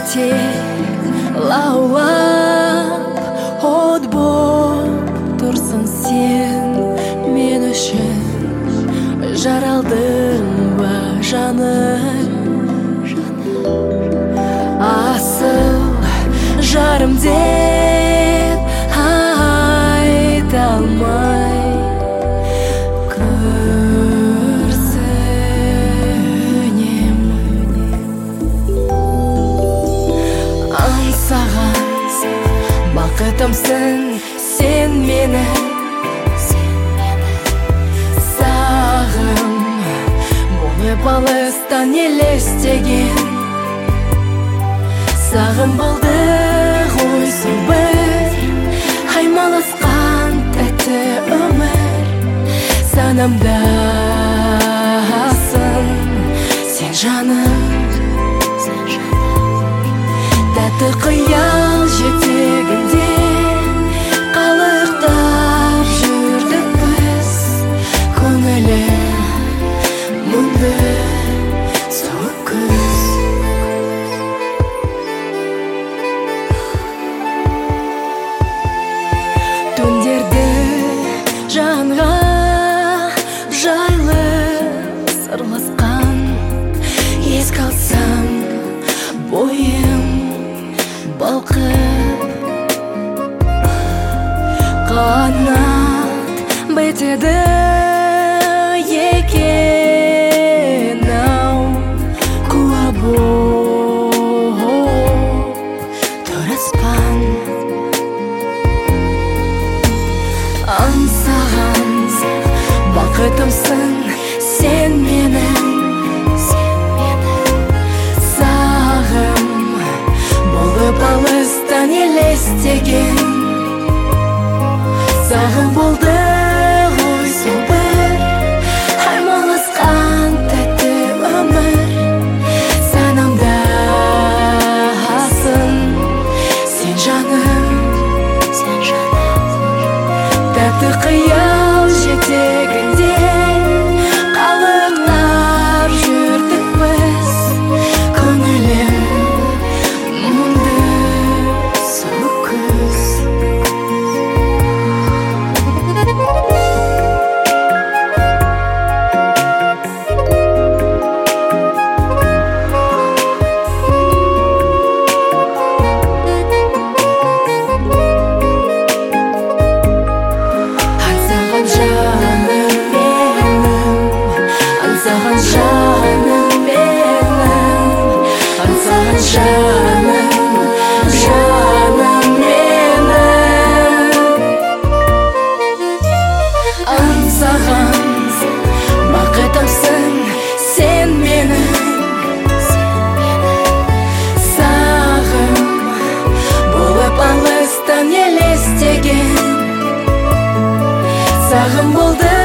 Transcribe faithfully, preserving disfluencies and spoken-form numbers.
ертең лаулап от боп тұрсың сен мен үшін. Жаралдың ба жаным, асыл жарым деп айта алмай күрсінем. Аңсаған бақытымсың сен мені, сағым болып алыстан елестеген. Сағым болды ғой сол бір аймаласқан тәтті өмір. Санамдасың сен жаным, тәтті қиял жетегінде қалықтап жүрдік біз. Көңілім мұңды суық күз. Түндерді жанға жайлы сырласқан, еске алсам бойым балқып. Қанат бітеді екен-ау, куә боп тұр аспан. Аңсаған бақытымсың сен менің, сағым болып алыстан елестеген. Сағым болды ғой сол бір аймаласқан тәтті өмір. Санамдасың сен жаным, тәтті қиял жетегінде қалықтап жүрдік біз. Көңілім мұңды суық күз. Аңсаған жаным менің, аңсаған жаным, жаным менің. Аңсаған бақытымсың сен менің, сағым болып алыстан елестеген. Сағым болды